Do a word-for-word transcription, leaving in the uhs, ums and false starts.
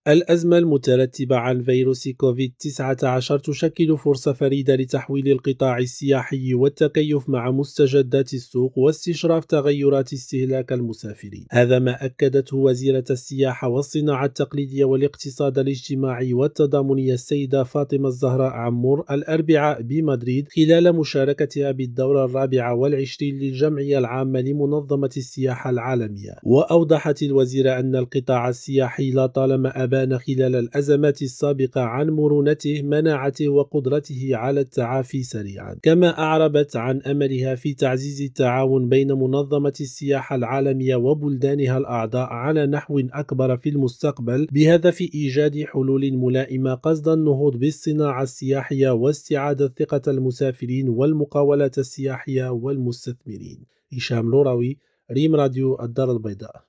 الأزمة المترتبة عن فيروس كوفيد تسعة عشر تشكل فرصة فريدة لتحويل القطاع السياحي والتكيف مع مستجدات السوق واستشراف تغيرات استهلاك المسافرين. هذا ما أكدته وزيرة السياحة والصناعة التقليدية والاقتصاد الاجتماعي والتضامنية السيدة فاطمة الزهراء عمور الأربعاء بمدريد خلال مشاركتها بالدورة الرابعة والعشرين للجمعية العامة لمنظمة السياحة العالمية. وأوضحت الوزيرة أن القطاع السياحي لا طالما أبان خلال الأزمات السابقة عن مرونته، مناعته وقدرته على التعافي سريعا. كما أعربت عن أملها في تعزيز التعاون بين منظمة السياحة العالمية وبلدانها الأعضاء على نحو أكبر في المستقبل بهدف إيجاد حلول ملائمة قصد النهوض بالصناعة السياحية واستعادة ثقة المسافرين والمقاولات السياحية والمستثمرين. هشام لوراوي، ريم راديو الدار البيضاء.